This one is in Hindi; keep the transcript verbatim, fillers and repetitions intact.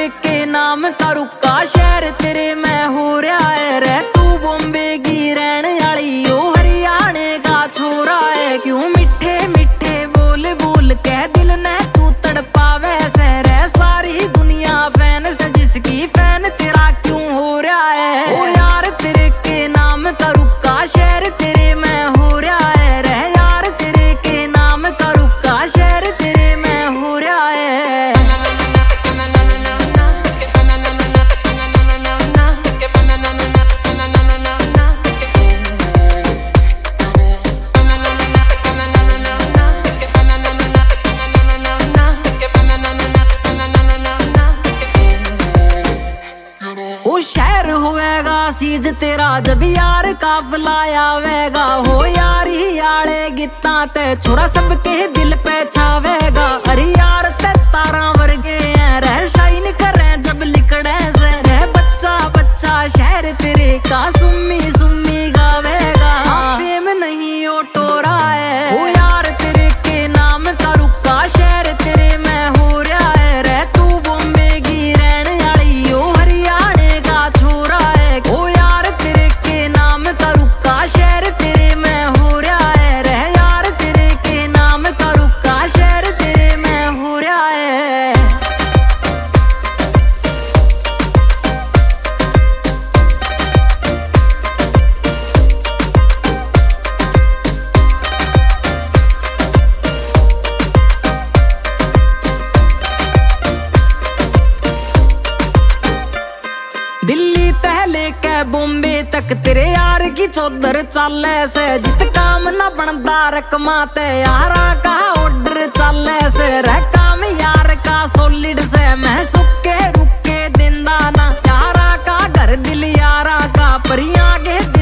के नाम का रुका शहर तेरे में हो रहा है रे। तू बॉम्बे की रहने वाली ओ हरियाणे का छोरा है। क्यों मिठे मिठे बोल बोल के दिल ने तू तड़पावे से रे। सारी दुनिया फैन से जिसकी फैन तेरा क्यों हो रहा है। ओ यार तेरे के नाम का रुका शहर तेरे में हो रहा है रे। यार तेरे के नाम का रुका शहर तेरे में हो रहा है। ओ शहर होएगा सीज तेरा जब यार काफला आवेगा। हो यारी आले गित्ता ते छोरा सबके दिल पे छावेगा। अरे यार ते तारा वर्गे हैं रह शाइन करे जब लिखड़े से रह। बच्चा बच्चा शहर तेरे का सुम्मी सुम्मी गावेगा। फेम नहीं ओ टोरा है। ओ यार तेरे के नाम का रुका शहर तेरे में हो रहा है रे। तू बॉम्बे की रहने वाली ओ हरियाणे का छोरा है। ओ यार तेरे के नाम का रुका शहर तेरे में हो रहा है रे। यार तेरे के नाम का रुका शहर तेरे में हो रहा है। दिल्ली तहले के बॉम्बे तक तेरे यार की चौधर चाले से। जित काम न बनता रकमा ते यारा का ऑर्डर चाले से रह। काम यार का सॉलिड से मैं सुके रुके दिंदा ना। यारा का घर दिल यारा का पर आगे